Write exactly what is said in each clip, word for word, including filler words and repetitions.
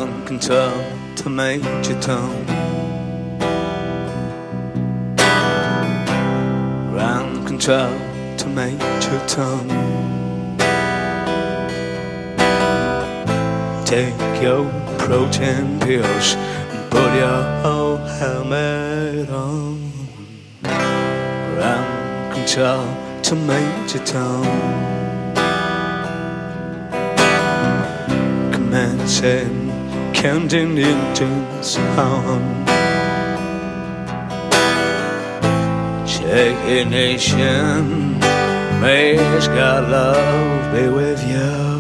ground control to Major Tom. Ground control to Major Tom. Take your protein pills and put your whole helmet on. Ground control to Major Tom. Commencing counting engines on. Check ignition, may God love be with you.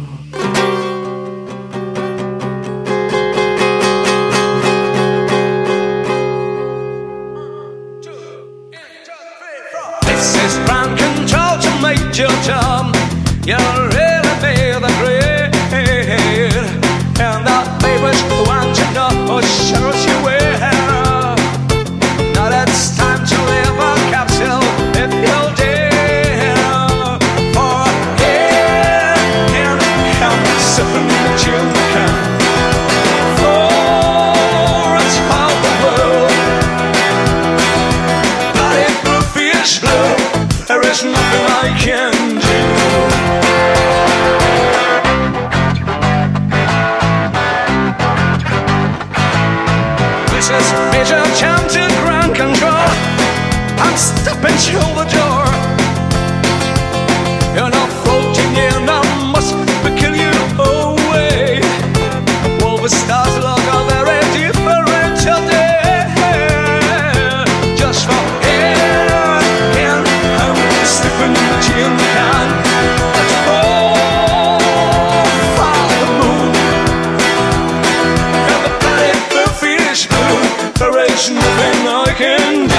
This is ground control to Major Tom. You're really be the great, and the papers want to know who shows you where. Now it's time to live a capsule if you'll dare. For here and help something that you can. For it's all the world. But if proof is blue, there is nothing I can do. This is Major Tom to ground control. I'm stepping through the door. You're not floating in, I must kill you away. Well, the stars look are very different today. Just for air and I'm stepping in the tin can. Let's fall, follow the moon. And the planet will finish blue. There is nothing I can do.